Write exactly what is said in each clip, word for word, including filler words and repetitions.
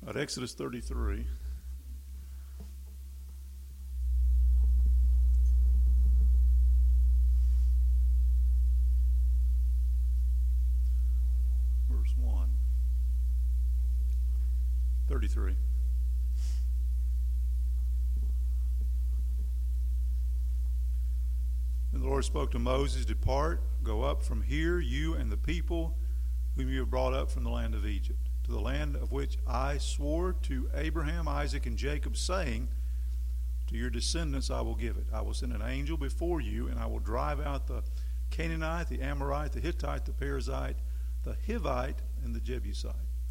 At Exodus thirty-three. Verse one. thirty-three. And the Lord spoke to Moses, "Depart, go up from here, you and the people whom you have brought up from the land of Egypt, to the land of which I swore to Abraham, Isaac, and Jacob, saying, to your descendants I will give it. I will send an angel before you, and I will drive out the Canaanite, the Amorite, the Hittite, the Perizzite, the Hivite, and the Jebusite.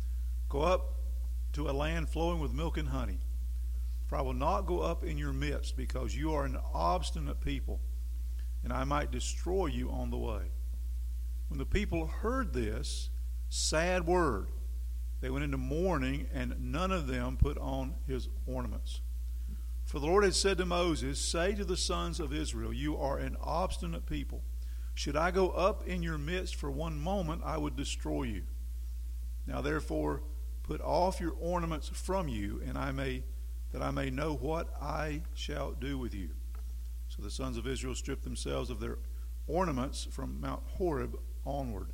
Go up to a land flowing with milk and honey. For I will not go up in your midst, because you are an obstinate people, and I might destroy you on the way." When the people heard this sad word, they went into mourning, and none of them put on his ornaments. For the Lord had said to Moses, "Say to the sons of Israel, you are an obstinate people. Should I go up in your midst for one moment, I would destroy you. Now therefore, put off your ornaments from you, and I may that I may know what I shall do with you." So the sons of Israel stripped themselves of their ornaments from Mount Horeb onward.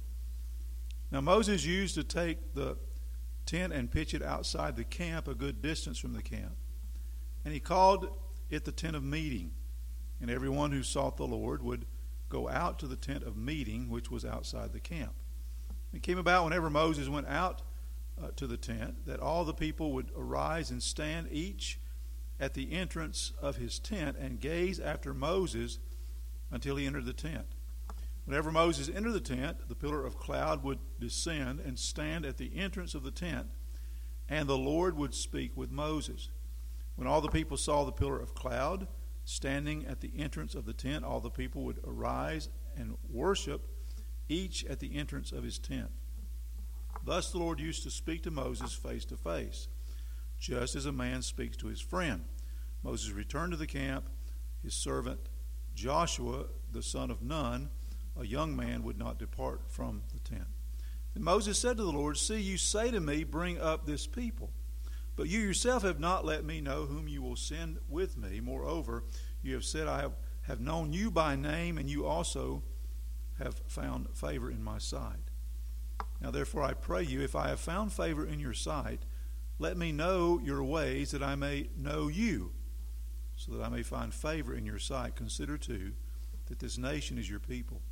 Now Moses used to take the tent and pitch it outside the camp, a good distance from the camp. And he called it the tent of meeting. And everyone who sought the Lord would go out to the tent of meeting, which was outside the camp. It came about whenever Moses went out uh, to the tent, that all the people would arise and stand each at the entrance of his tent and gaze after Moses until he entered the tent. Whenever Moses entered the tent, the pillar of cloud would descend and stand at the entrance of the tent, and the Lord would speak with Moses. When all the people saw the pillar of cloud standing at the entrance of the tent, all the people would arise and worship, each at the entrance of his tent. Thus the Lord used to speak to Moses face to face, just as a man speaks to his friend. Moses returned to the camp. His servant Joshua, the son of Nun, a young man, would not depart from the tent. Then Moses said to the Lord, "See, you say to me, bring up this people. But you yourself have not let me know whom you will send with me. Moreover, you have said, I have, have known you by name, and you also have found favor in my sight. Now therefore I pray you, if I have found favor in your sight, let me know your ways, that I may know you, so that I may find favor in your sight. Consider too that this nation is your people."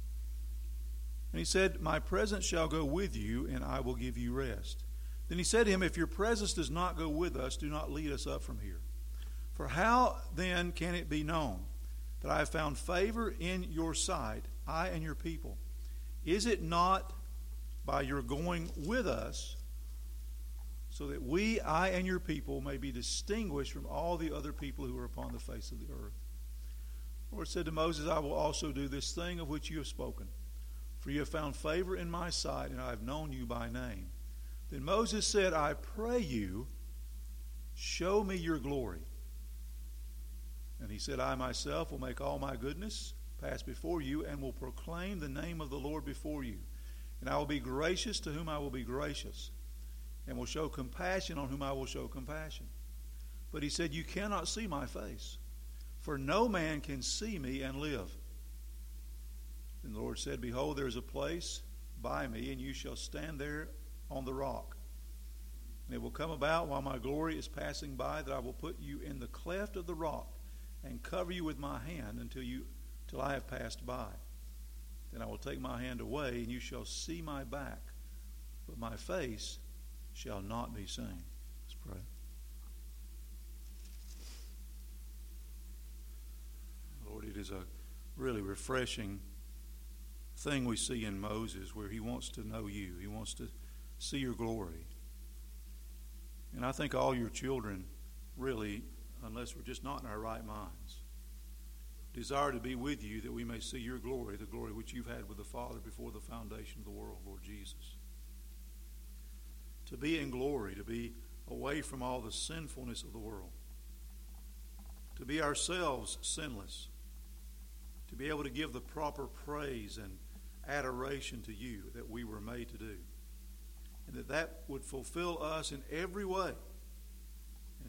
And he said, "My presence shall go with you, and I will give you rest." Then he said to him, "If your presence does not go with us, do not lead us up from here. For how then can it be known that I have found favor in your sight, I and your people? Is it not by your going with us, so that we, I and your people, may be distinguished from all the other people who are upon the face of the earth?" The Lord said to Moses, "I will also do this thing of which you have spoken. For you have found favor in my sight, and I have known you by name." Then Moses said, "I pray you, show me your glory." And he said, "I myself will make all my goodness pass before you, and will proclaim the name of the Lord before you. And I will be gracious to whom I will be gracious, and will show compassion on whom I will show compassion." But he said, "You cannot see my face, for no man can see me and live." Then the Lord said, "Behold, there is a place by me, and you shall stand there on the rock. And it will come about while my glory is passing by, that I will put you in the cleft of the rock and cover you with my hand until you till I have passed by. Then I will take my hand away, and you shall see my back, but my face shall not be seen." Let's pray. Lord, it is a really refreshing thing we see in Moses, where he wants to know you. He wants to see your glory. And I think all your children, really, unless we're just not in our right minds, desire to be with you, that we may see your glory, the glory which you've had with the Father before the foundation of the world, Lord Jesus. To be in glory, to be away from all the sinfulness of the world, to be ourselves sinless, to be able to give the proper praise and adoration to you that we were made to do. And that that would fulfill us in every way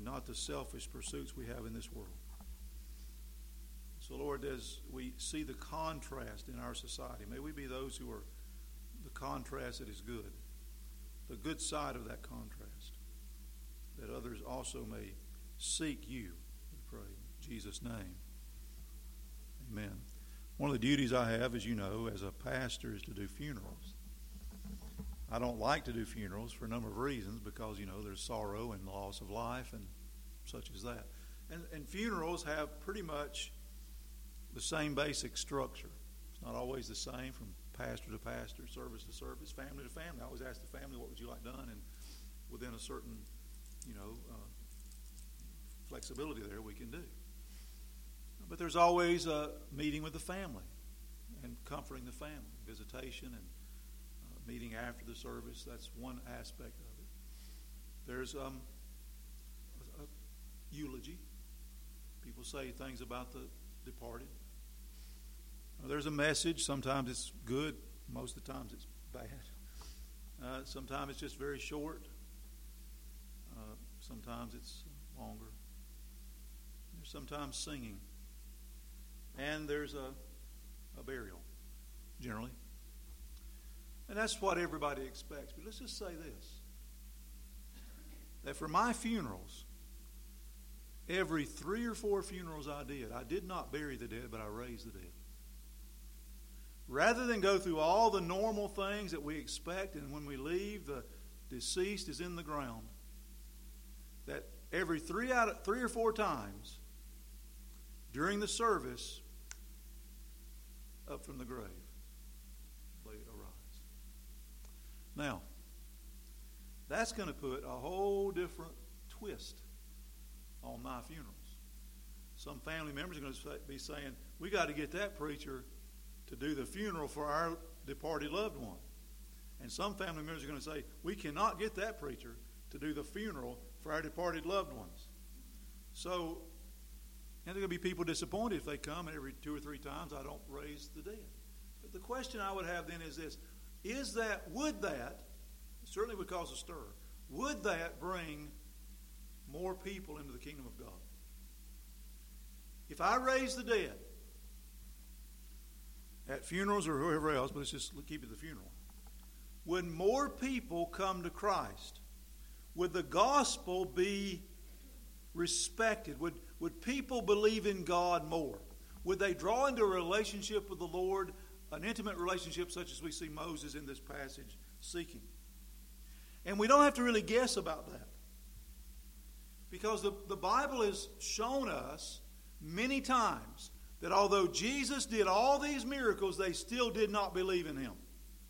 and not the selfish pursuits we have in this world. So, Lord, as we see the contrast in our society, may we be those who are the contrast that is good, the good side of that contrast, that others also may seek you, we pray. In Jesus' name, amen. One of the duties I have, as you know, as a pastor is to do funerals. I don't like to do funerals for a number of reasons because, you know, there's sorrow and loss of life and such as that. And, and funerals have pretty much the same basic structure. It's not always the same from pastor to pastor, service to service, family to family. I always ask the family, what would you like done? And within a certain, you know, uh, flexibility there, we can do. But there's always a meeting with the family and comforting the family, visitation and uh, meeting after the service. That's one aspect of it. There's um, a, a eulogy. People say things about the departed. Uh, there's a message. Sometimes it's good. Most of the times it's bad. Uh, sometimes it's just very short. Uh, sometimes it's longer. There's sometimes singing. And there's a, a burial, generally. And that's what everybody expects. But let's just say this. That for my funerals, every three or four funerals I did, I did not bury the dead, but I raised the dead. Rather than go through all the normal things that we expect, and when we leave, the deceased is in the ground, that every three out of three or four times during the service, up from the grave, they arise. Now, that's going to put a whole different twist on my funerals. Some family members are going to be saying, we got to get that preacher to do the funeral for our departed loved one. And some family members are going to say, we cannot get that preacher to do the funeral for our departed loved ones. So, and there are going to be people disappointed if they come and every two or three times I don't raise the dead. But the question I would have then is this: is that, would that, certainly would cause a stir, would that bring more people into the kingdom of God? If I raise the dead at funerals or whoever else, but let's just keep it the funeral, would more people come to Christ? Would the gospel be respected? Would, would people believe in God more? Would they draw into a relationship with the Lord, an intimate relationship such as we see Moses in this passage seeking? And we don't have to really guess about that. Because the, the Bible has shown us many times that although Jesus did all these miracles, they still did not believe in Him.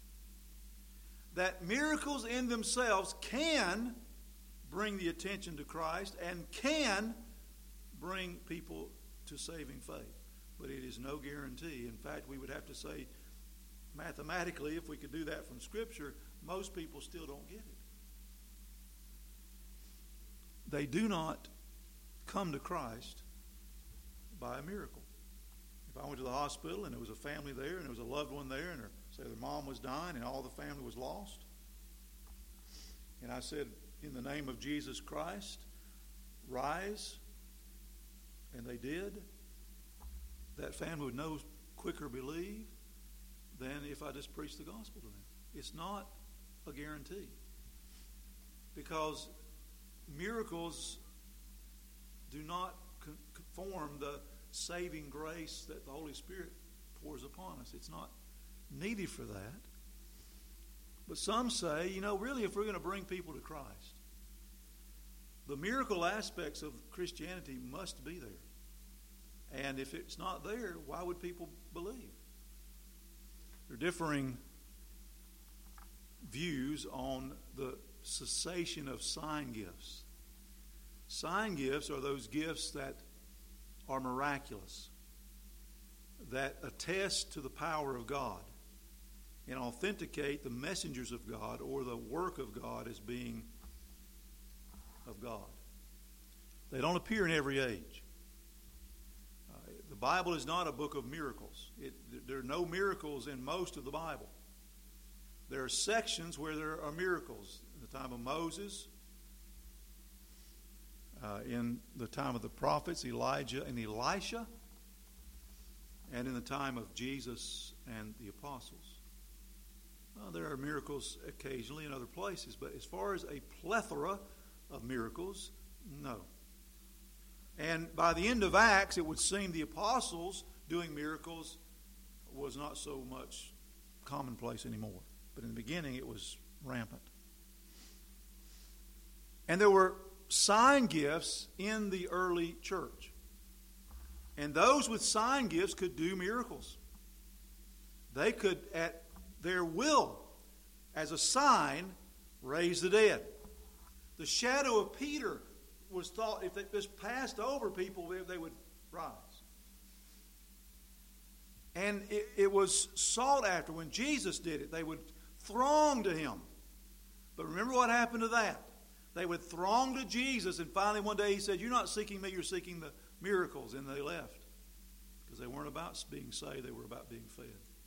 That miracles in themselves can bring the attention to Christ and can bring people to saving faith. But it is no guarantee. In fact, we would have to say, mathematically, if we could do that from Scripture, most people still don't get it. They do not come to Christ by a miracle. If I went to the hospital and there was a family there and there was a loved one there and her, say their mom was dying and all the family was lost, and I said, in the name of Jesus Christ, rise, and they did, that family would no quicker believe than if I just preached the gospel to them. It's not a guarantee. Because miracles do not conform the saving grace that the Holy Spirit pours upon us. It's not needed for that. But some say, you know, really, if we're going to bring people to Christ, the miracle aspects of Christianity must be there. And if it's not there, why would people believe? There are differing views on the cessation of sign gifts. Sign gifts are those gifts that are miraculous, that attest to the power of God and authenticate the messengers of God or the work of God as being of God. They don't appear in every age. Uh, the Bible is not a book of miracles. It, there are no miracles in most of the Bible. There are sections where there are miracles. In the time of Moses, uh, uh, in the time of the prophets, Elijah and Elisha, and in the time of Jesus and the apostles. Well, there are miracles occasionally in other places, but as far as a plethora of miracles, no. And by the end of Acts, it would seem the apostles doing miracles was not so much commonplace anymore. But in the beginning, it was rampant. And there were sign gifts in the early church. And those with sign gifts could do miracles. They could, at their will, as a sign, raise the dead. The shadow of Peter was thought, if it just passed over people, they would rise. And it, it was sought after. When Jesus did it, they would throng to him. But remember what happened to that. They would throng to Jesus, and finally one day he said, "You're not seeking me, you're seeking the miracles." And they left. Because they weren't about being saved, they were about being fed.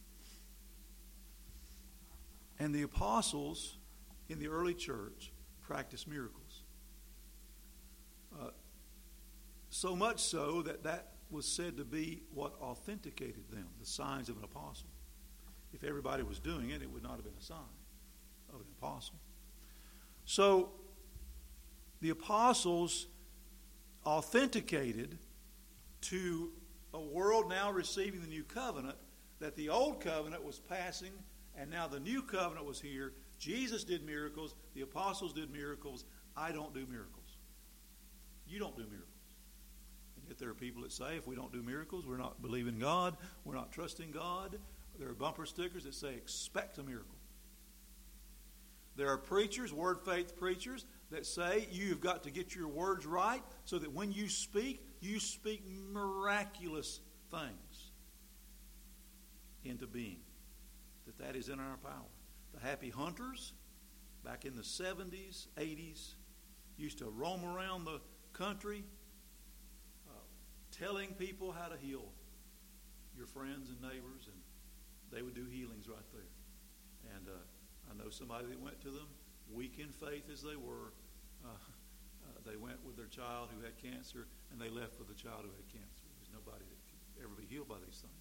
And the apostles in the early church practiced miracles. Uh, so much so that that was said to be what authenticated them, the signs of an apostle. If everybody was doing it, it would not have been a sign of an apostle. So the apostles authenticated to a world now receiving the new covenant that the old covenant was passing and now the new covenant was here. Jesus did miracles. The apostles did miracles. I don't do miracles. You don't do miracles. And yet there are people that say if we don't do miracles, we're not believing God, we're not trusting God. There are bumper stickers that say expect a miracle. There are preachers, word faith preachers, that say you've got to get your words right so that when you speak, you speak miraculous things into being. That that is in our power. The happy hunters back in the seventies, eighties used to roam around the country uh, telling people how to heal your friends and neighbors, and they would do healings right there. And uh, I know somebody that went to them, weak in faith as they were. Uh, uh, they went with their child who had cancer, and they left with the child who had cancer. There's nobody that could ever be healed by these things.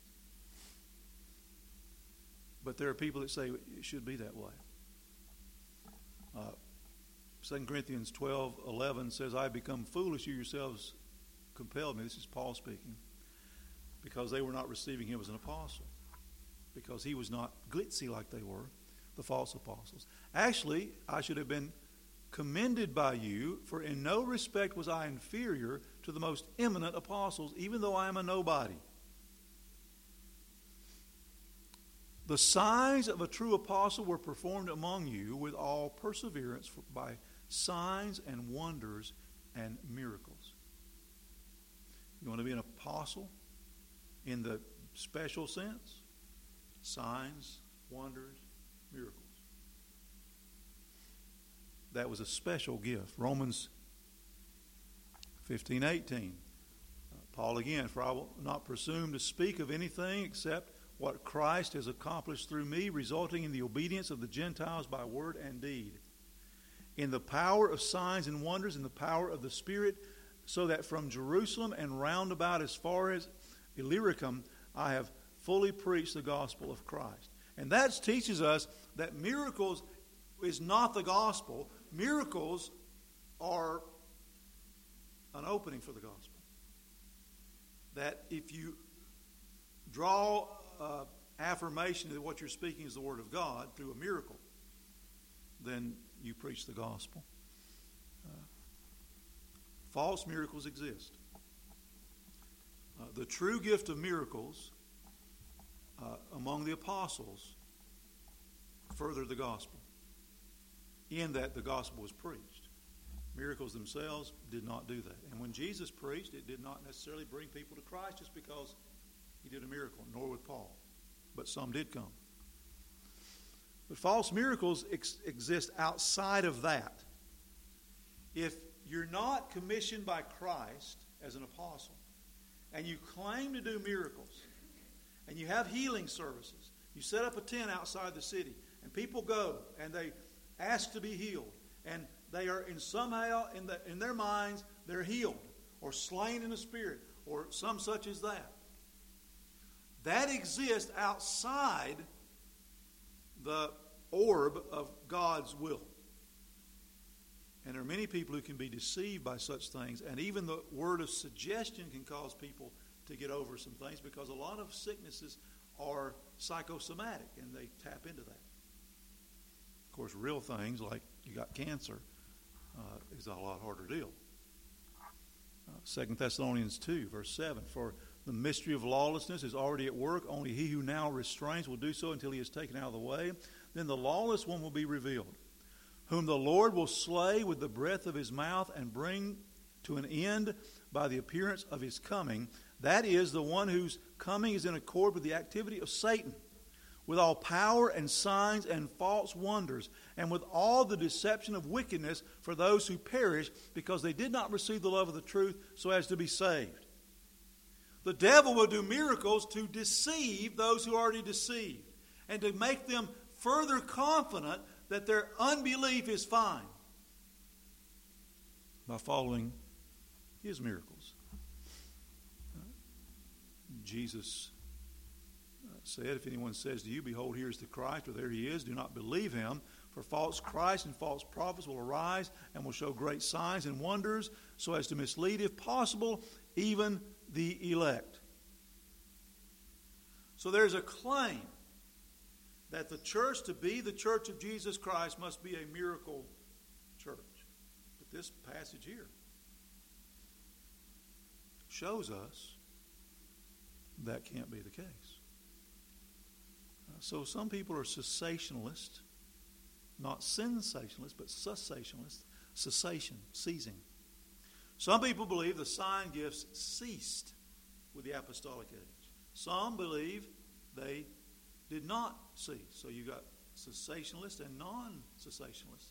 But there are people that say it should be that way. Uh, Second Corinthians twelve eleven says, "I become foolish, you yourselves compelled me." This is Paul speaking. Because they were not receiving him as an apostle. Because he was not glitzy like they were, the false apostles. Actually, I should have been commended by you, for in no respect was I inferior to the most eminent apostles, even though I am a nobody. The signs of a true apostle were performed among you with all perseverance by signs and wonders and miracles. You want to be an apostle in the special sense? Signs, wonders, miracles. That was a special gift. Romans fifteen eighteen. Uh, Paul again, "For I will not presume to speak of anything except what Christ has accomplished through me, resulting in the obedience of the Gentiles by word and deed, in the power of signs and wonders, in the power of the Spirit, so that from Jerusalem and round about as far as Illyricum, I have fully preached the gospel of Christ." And that teaches us that miracles is not the gospel. Miracles are an opening for the gospel. That if you draw uh, affirmation that what you're speaking is the word of God through a miracle, then you preach the gospel. Uh, false miracles exist. Uh, the true gift of miracles uh, among the apostles furthered the gospel, in that the gospel was preached. Miracles themselves did not do that. And when Jesus preached, it did not necessarily bring people to Christ just because he did a miracle, nor with Paul. But some did come. But false miracles ex- exist outside of that. If you're not commissioned by Christ as an apostle, and you claim to do miracles, and you have healing services, you set up a tent outside the city, and people go, and they ask to be healed, and they are in somehow in, the, in their minds they're healed or slain in the Spirit or some such as that. That exists outside the orb of God's will. And there are many people who can be deceived by such things, and even the word of suggestion can cause people to get over some things, because a lot of sicknesses are psychosomatic and they tap into that. Of course, real things like you got cancer uh, is a lot harder deal. Uh, Second Thessalonians two, verse seven, for the mystery of lawlessness is already at work. Only he who now restrains will do so until he is taken out of the way. Then the lawless one will be revealed, whom the Lord will slay with the breath of his mouth and bring to an end by the appearance of his coming. That is, the one whose coming is in accord with the activity of Satan, with all power and signs and false wonders, and with all the deception of wickedness for those who perish, because they did not receive the love of the truth so as to be saved. The devil will do miracles to deceive those who are already deceived, and to make them further confident that their unbelief is fine by following his miracles. Jesus said, if anyone says to you, behold, here is the Christ, or there he is, do not believe him. For false Christs and false prophets will arise and will show great signs and wonders, so as to mislead, if possible, even the elect. So there's a claim that the church, to be the church of Jesus Christ, must be a miracle church. But this passage here shows us that can't be the case. Uh, so some people are cessationalists, not sensationalists, but cessationalists. Cessation, ceasing. Some people believe the sign gifts ceased with the apostolic age. Some believe they did not cease. So you got cessationalists and non-cessationalists.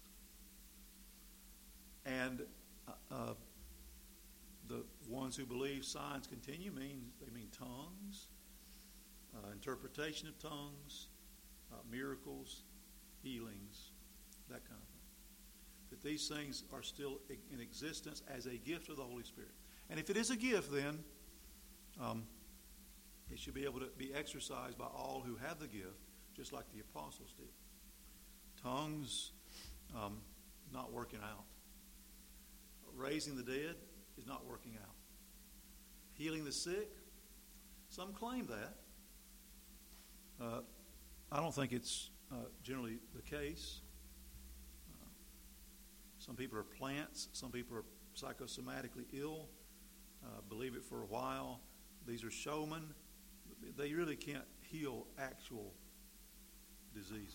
And uh, uh, the ones who believe signs continue mean they mean tongues, uh, interpretation of tongues, uh, miracles, healings, that kind of thing. That these things are still in existence as a gift of the Holy Spirit. And if it is a gift, then um, it should be able to be exercised by all who have the gift, just like the apostles did. Tongues, um, not working out. Raising the dead is not working out. Healing the sick, some claim that. Uh, I don't think it's uh, generally the case. Uh, some people are plants. Some people are psychosomatically ill, uh, believe it for a while. These are showmen. They really can't heal actual diseases.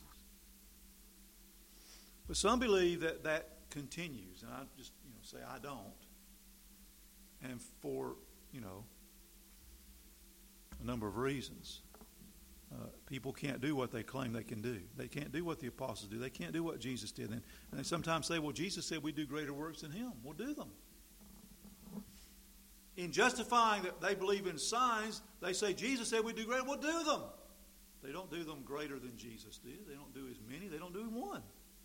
But some believe that that continues, and I just you know say I don't. And for, you know, a number of reasons. Uh, people can't do what they claim they can do. They can't do what the apostles do. They can't do what Jesus did. And, and they sometimes say, well, Jesus said we do greater works than him. We'll do them. In justifying that they believe in signs, they say Jesus said we do greater. We'll do them. They don't do them greater than Jesus did. They don't do as many. They don't do one.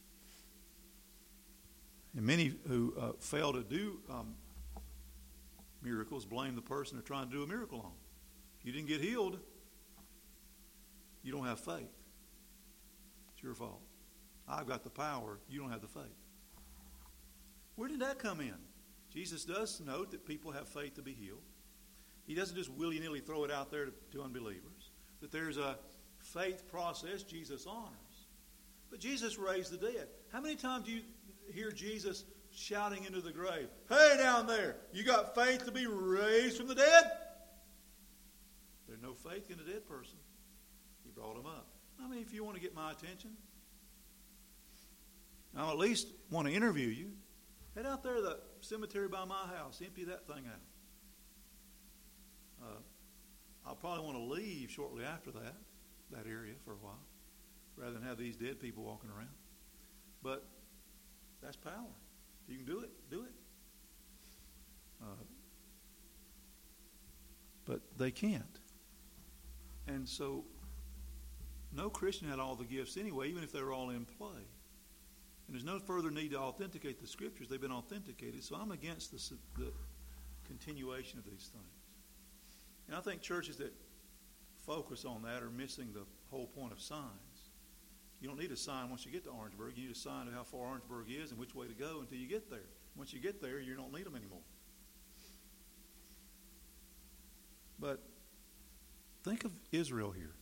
And many who uh, fail to do um, miracles blame the person they're trying to do a miracle on. If you didn't get healed, you don't have faith. It's your fault. I've got the power. You don't have the faith. Where did that come in? Jesus does note that people have faith to be healed. He doesn't just willy-nilly throw it out there to, to unbelievers. That there's a faith process Jesus honors. But Jesus raised the dead. How many times do you hear Jesus shouting into the grave, hey, down there, you got faith to be raised from the dead? There's no faith in a dead person. He brought him up. I mean, if you want to get my attention, I'll at least want to interview you. Head out there to the cemetery by my house. Empty that thing out. Uh, I'll probably want to leave shortly after that, that area for a while, rather than have these dead people walking around. But that's power. If you can do it, do it. Uh, but they can't. And so no Christian had all the gifts anyway, even if they were all in play. And there's no further need to authenticate the Scriptures. They've been authenticated. So I'm against the, the continuation of these things. And I think churches that focus on that are missing the whole point of signs. You don't need a sign once you get to Orangeburg. You need a sign of how far Orangeburg is and which way to go until you get there. Once you get there, you don't need them anymore. But think of Israel here.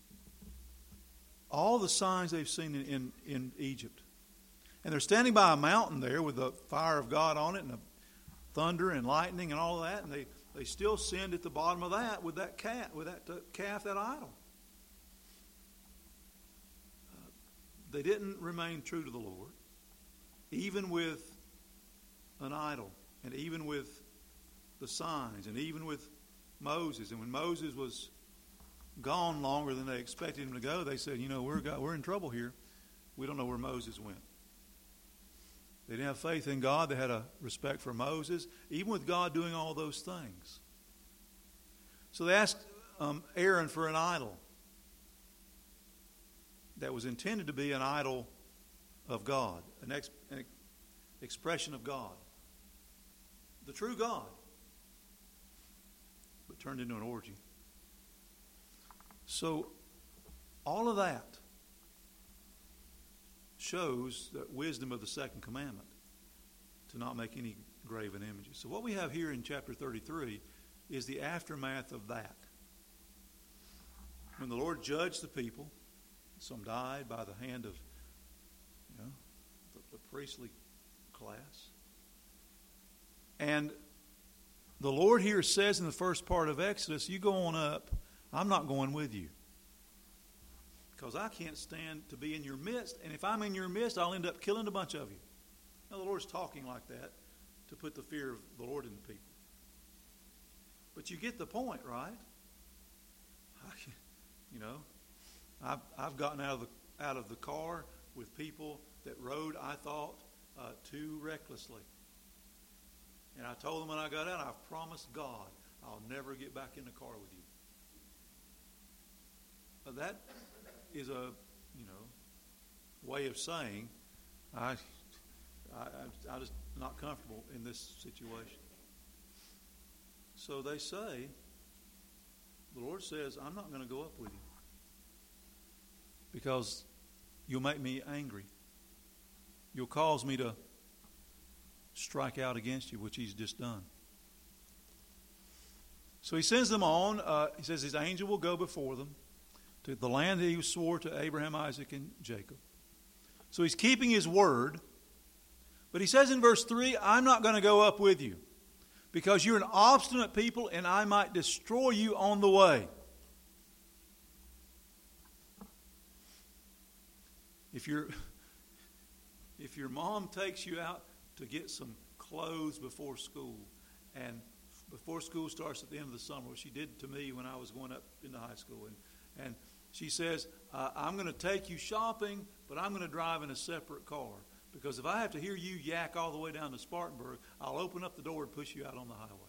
All the signs they've seen in, in, in Egypt. And they're standing by a mountain there with the fire of God on it and the thunder and lightning and all of that. And they, they still sinned at the bottom of that with that cat, with that uh, calf, that idol. Uh, they didn't remain true to the Lord, even with an idol, and even with the signs, and even with Moses. And when Moses was gone longer than they expected him to go, they said, you know, we're got, we're in trouble here. We don't know where Moses went. They didn't have faith in God. They had a respect for Moses, even with God doing all those things. So they asked um, Aaron for an idol that was intended to be an idol of God, an, ex- an expression of God, the true God, but turned into an orgy. So all of that shows the wisdom of the second commandment, to not make any graven images. So what we have here in chapter thirty-three is the aftermath of that. When the Lord judged the people, some died by the hand of, you know, the, the priestly class. And the Lord here says in the first part of Exodus, you go on up, I'm not going with you. Because I can't stand to be in your midst, and if I'm in your midst, I'll end up killing a bunch of you. Now, the Lord's talking like that to put the fear of the Lord in the people. But you get the point, right? You know, I've, I've gotten out of the out of the car with people that rode, I thought, uh, too recklessly. And I told them when I got out, I've promised God I'll never get back in the car with you. But that is a, you know, way of saying I, I, I'm just not comfortable in this situation. So they say, the Lord says, I'm not going to go up with you because you'll make me angry. You'll cause me to strike out against you, which he's just done. So he sends them on. Uh, he says his angel will go before them to the land that he swore to Abraham, Isaac, and Jacob. So he's keeping his word. But he says in verse three, I'm not going to go up with you because you're an obstinate people and I might destroy you on the way. If your if your mom takes you out to get some clothes before school, and before school starts at the end of the summer, which she did to me when I was going up into high school, and, and she says, uh, I'm going to take you shopping, but I'm going to drive in a separate car. Because if I have to hear you yak all the way down to Spartanburg, I'll open up the door and push you out on the highway.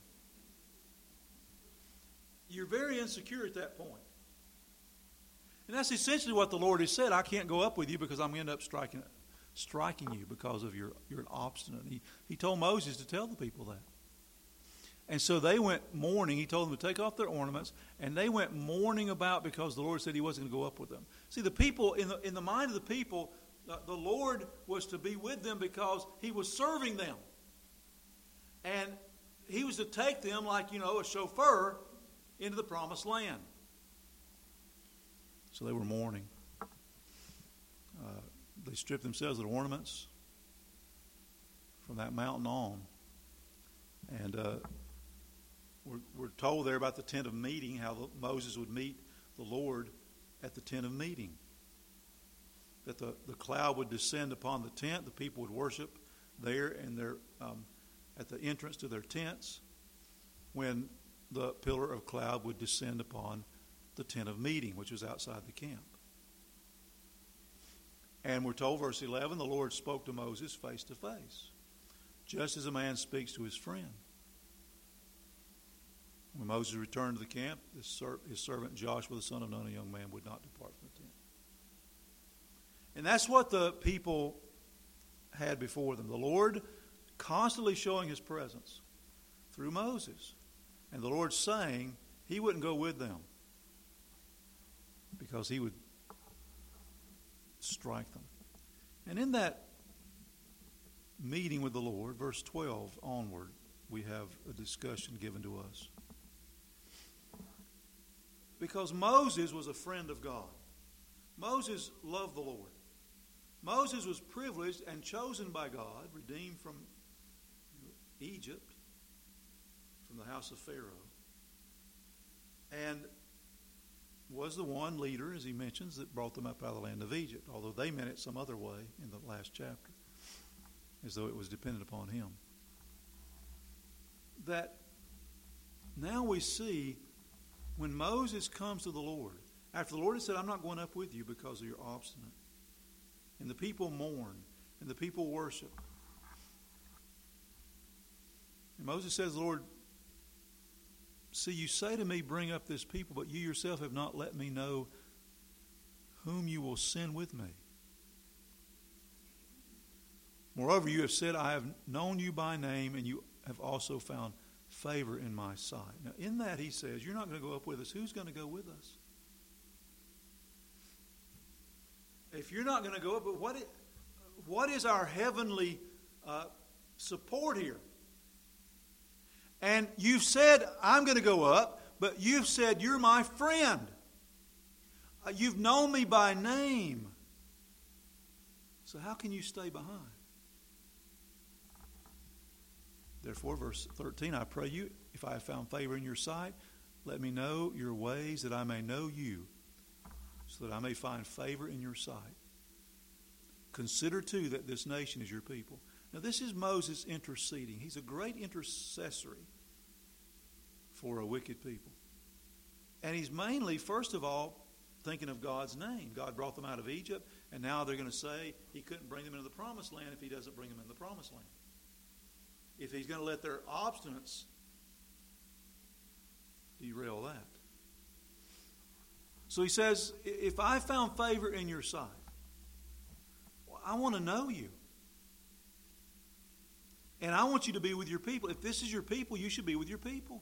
You're very insecure at that point. And that's essentially what the Lord has said. I can't go up with you because I'm going to end up striking striking you because of your you're an obstinate. He, he told Moses to tell the people that. And so they went mourning. He told them to take off their ornaments, and they went mourning about because the Lord said he wasn't going to go up with them. See, the people, in the, in the mind of the people, the, the Lord was to be with them because he was serving them. And he was to take them like, you know, a chauffeur into the promised land. So they were mourning. Uh, they stripped themselves of their ornaments from that mountain on. And uh, we're, we're told there about the tent of meeting, how the, Moses would meet the Lord at the tent of meeting. That the, the cloud would descend upon the tent. The people would worship there and their, um, at the entrance to their tents, when the pillar of cloud would descend upon the tent of meeting, which was outside the camp. And we're told, verse eleven, the Lord spoke to Moses face to face, just as a man speaks to his friend. When Moses returned to the camp, his, ser- his servant Joshua, the son of Nun, a young man, would not depart from the tent. And that's what the people had before them. The Lord constantly showing his presence through Moses. And the Lord saying he wouldn't go with them because he would strike them. And in that meeting with the Lord, verse twelve onward, we have a discussion given to us. Because Moses was a friend of God. Moses loved the Lord. Moses was privileged and chosen by God, redeemed from Egypt, from the house of Pharaoh, and was the one leader, as he mentions, that brought them up out of the land of Egypt, although they meant it some other way in the last chapter, as though it was dependent upon him. That now we see when Moses comes to the Lord, after the Lord had said, I'm not going up with you because you're obstinate, and the people mourn, and the people worship. And Moses says, Lord, see, you say to me, bring up this people, but you yourself have not let me know whom you will send with me. Moreover, you have said, I have known you by name, and you have also found favor in my sight. Now, in that he says, you're not going to go up with us. Who's going to go with us? If you're not going to go up, but what is, what is our heavenly uh, support here? And you've said, I'm going to go up, but you've said, you're my friend. Uh, you've known me by name. So how can you stay behind? Therefore, verse thirteen, I pray you, if I have found favor in your sight, let me know your ways that I may know you, so that I may find favor in your sight. Consider, too, that this nation is your people. Now, this is Moses interceding. He's a great intercessory for a wicked people. And he's mainly, first of all, thinking of God's name. God brought them out of Egypt, and now they're going to say he couldn't bring them into the promised land if he doesn't bring them into the promised land. If he's going to let their obstinance derail that. So he says, if I found favor in your sight, well, I want to know you. And I want you to be with your people. If this is your people, you should be with your people.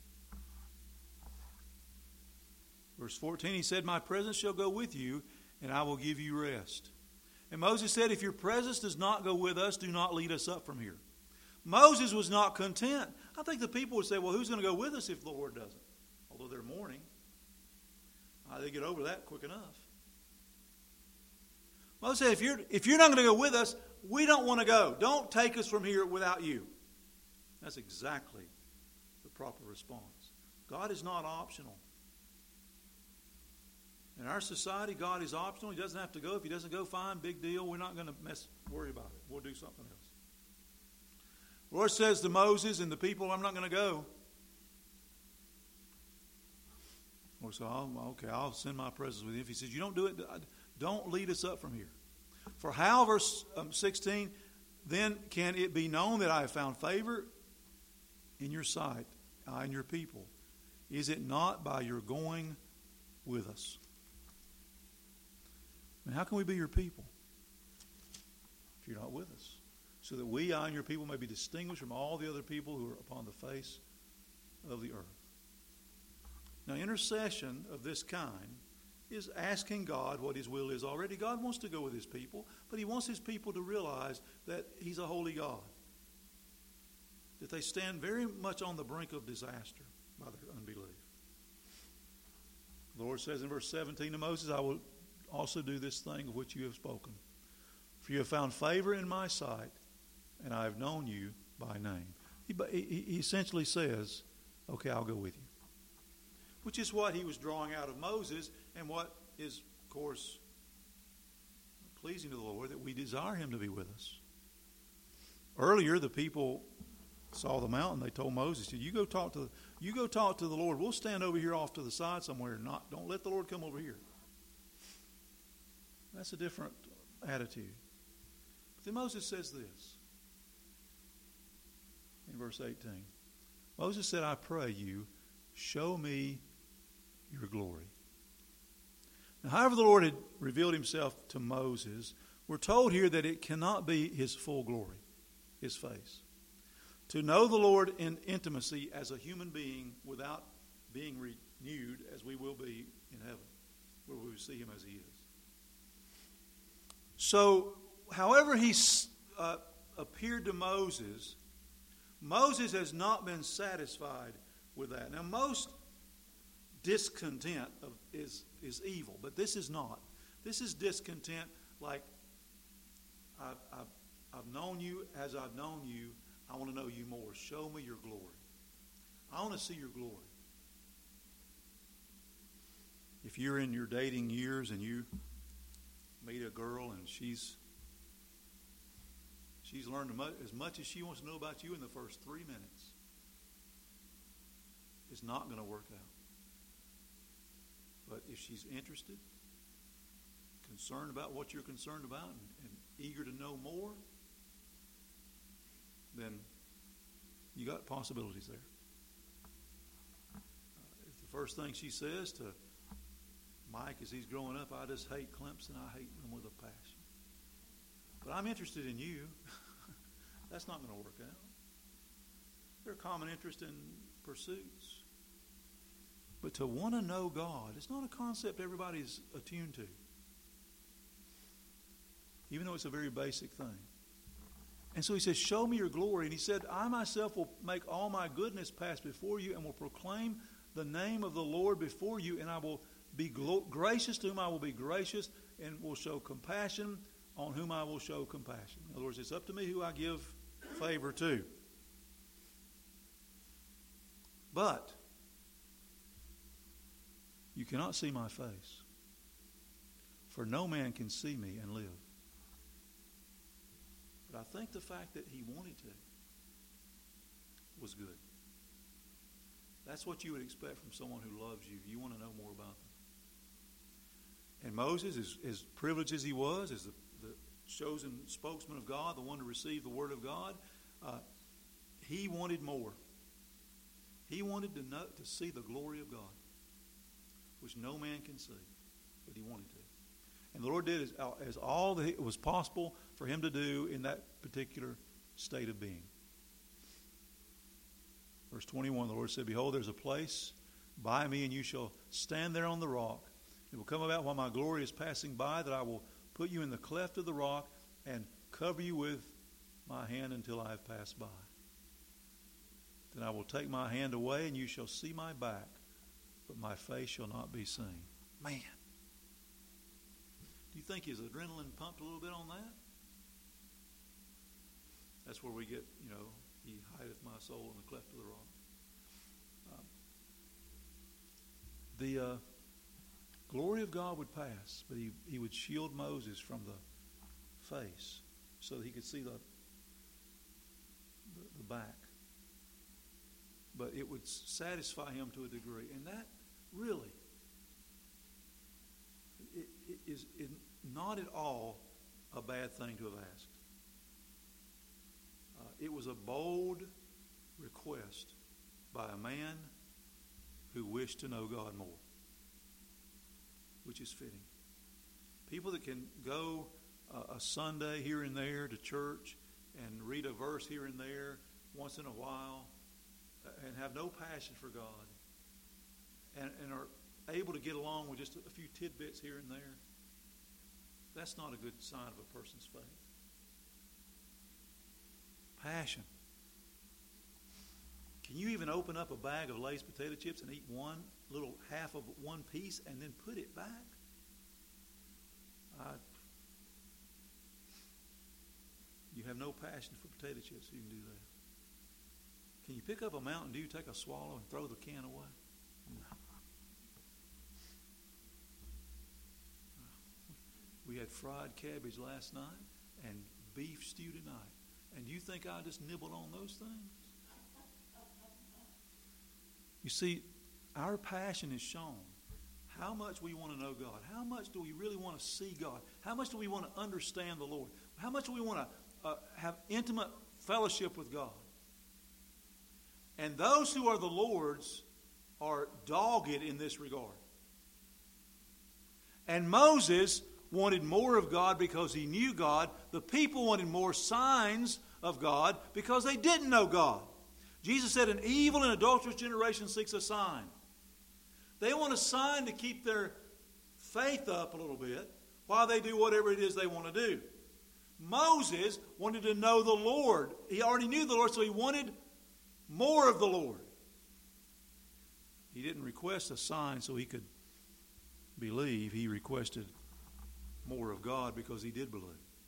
Verse fourteen, he said, my presence shall go with you, and I will give you rest. And Moses said, if your presence does not go with us, do not lead us up from here. Moses was not content. I think the people would say, well, who's going to go with us if the Lord doesn't? Although they're mourning. Uh, they get over that quick enough. Moses said, if you're, if you're not going to go with us, we don't want to go. Don't take us from here without you. That's exactly the proper response. God is not optional. In our society, God is optional. He doesn't have to go. If he doesn't go, fine, big deal. We're not going to mess, worry about it. We'll do something else. The Lord says to Moses and the people, I'm not going to go. Or so, I'll, okay, I'll send my presence with you. If he says, you don't do it, don't lead us up from here. For how, verse sixteen, then can it be known that I have found favor in your sight, I and your people? Is it not by your going with us? And how can we be your people if you're not with us? So that we, I and your people, may be distinguished from all the other people who are upon the face of the earth. Now, intercession of this kind is asking God what his will is already. God wants to go with his people, but he wants his people to realize that he's a holy God. That they stand very much on the brink of disaster by their unbelief. The Lord says in verse seventeen to Moses, I will also do this thing of which you have spoken. For you have found favor in my sight, and I have known you by name. He, he, he essentially says, okay, I'll go with you. Which is what he was drawing out of Moses, and what is, of course, pleasing to the Lord, that we desire him to be with us. Earlier, the people saw the mountain. They told Moses, you go talk to, you go talk to the Lord. We'll stand over here off to the side somewhere. Not, don't let the Lord come over here. That's a different attitude. But then Moses says this in verse eighteen. Moses said, I pray you, show me your glory. Now, however the Lord had revealed himself to Moses we're told here that it cannot be his full glory, his face. To know the Lord in intimacy as a human being without being renewed as we will be in heaven, where we will see him as he is. So, however he uh, appeared to Moses, Moses has not been satisfied with that. Now, most discontent of, is, is evil, but this is not. This is discontent like, I've, I've, I've known you as I've known you. I want to know you more. Show me your glory. I want to see your glory. If you're in your dating years and you meet a girl and she's she's learned as much as she wants to know about you in the first three minutes, it's not going to work out. But if she's interested, concerned about what you're concerned about, and, and eager to know more, then you got possibilities there. Uh, if the first thing she says to Mike as he's growing up, I just hate Clemson, I hate them with a passion. But I'm interested in you. That's not going to work out. There are common interest in pursuits. But to want to know God, it's not a concept everybody's attuned to. Even though it's a very basic thing. And so he says, show me your glory. And he said, I myself will make all my goodness pass before you and will proclaim the name of the Lord before you, and I will be glo- gracious to whom I will be gracious, and will show compassion on whom I will show compassion. In other words, it's up to me who I give favor to. But you cannot see my face, for no man can see me and live. But I think the fact that he wanted to was good. That's what you would expect from someone who loves you. You want to know more about them. And Moses, as, as privileged as he was, as the, the chosen spokesman of God, the one to receive the word of God, uh, he wanted more. He wanted to know, to see the glory of God, which no man can see, but he wanted to. And the Lord did as, as all that it was possible for him to do in that particular state of being. Verse twenty-one, the Lord said, behold, there's a place by me, and you shall stand there on the rock. It will come about while my glory is passing by that I will put you in the cleft of the rock and cover you with my hand until I have passed by. Then I will take my hand away, and you shall see my back, but my face shall not be seen. Man. Do you think his adrenaline pumped a little bit on that? That's where we get, you know, he hideth my soul in the cleft of the rock. Um, the uh, glory of God would pass, but he, he would shield Moses from the face so that he could see the, the, the back. But it would satisfy him to a degree. And that really it, it is it, not at all a bad thing to have asked. Uh, it was a bold request by a man who wished to know God more, which is fitting. People that can go uh, a Sunday here and there to church and read a verse here and there once in a while and have no passion for God and, and are able to get along with just a few tidbits here and there, that's not a good sign of a person's faith. Passion. Can you even open up a bag of Lay's potato chips and eat one little half of one piece and then put it back? I, you have no passion for potato chips, you can do that. Can you pick up a Mountain Dew, take a swallow, and throw the can away? No. We had fried cabbage last night and beef stew tonight. And you think I just nibbled on those things? You see, our passion is shown. How much we want to know God. How much do we really want to see God? How much do we want to understand the Lord? How much do we want to uh, have intimate fellowship with God? And those who are the Lord's are dogged in this regard. And Moses wanted more of God because he knew God. The people wanted more signs of God because they didn't know God. Jesus said, an evil and adulterous generation seeks a sign. They want a sign to keep their faith up a little bit while they do whatever it is they want to do. Moses wanted to know the Lord. He already knew the Lord, so he wanted more of the Lord. He didn't request a sign so he could believe. He requested more of God because he did believe.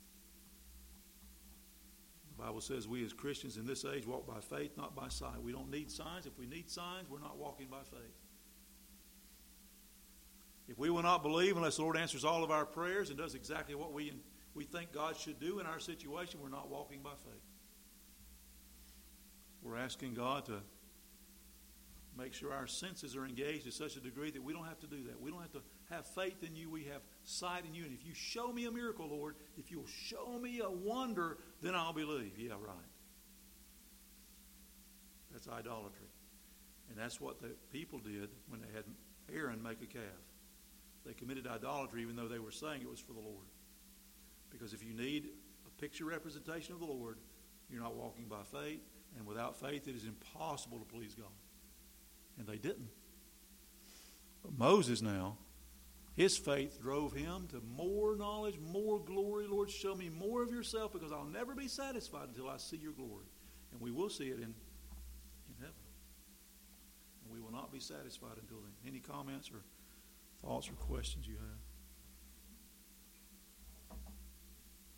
The Bible says we as Christians in this age walk by faith, not by sight. We don't need signs. If we need signs, we're not walking by faith. If we will not believe unless the Lord answers all of our prayers and does exactly what we, we think God should do in our situation, we're not walking by faith. We're asking God to make sure our senses are engaged to such a degree that we don't have to do that. We don't have to have faith in you. We have sight in you. And if you show me a miracle, Lord, if you'll show me a wonder, then I'll believe. Yeah, right. That's idolatry. And that's what the people did when they had Aaron make a calf. They committed idolatry even though they were saying it was for the Lord. Because if you need a picture representation of the Lord, you're not walking by faith. And without faith, it is impossible to please God. And they didn't. But Moses now, his faith drove him to more knowledge, more glory. Lord, show me more of yourself because I'll never be satisfied until I see your glory. And we will see it in, in heaven. And we will not be satisfied until then. Any comments or thoughts or questions you have?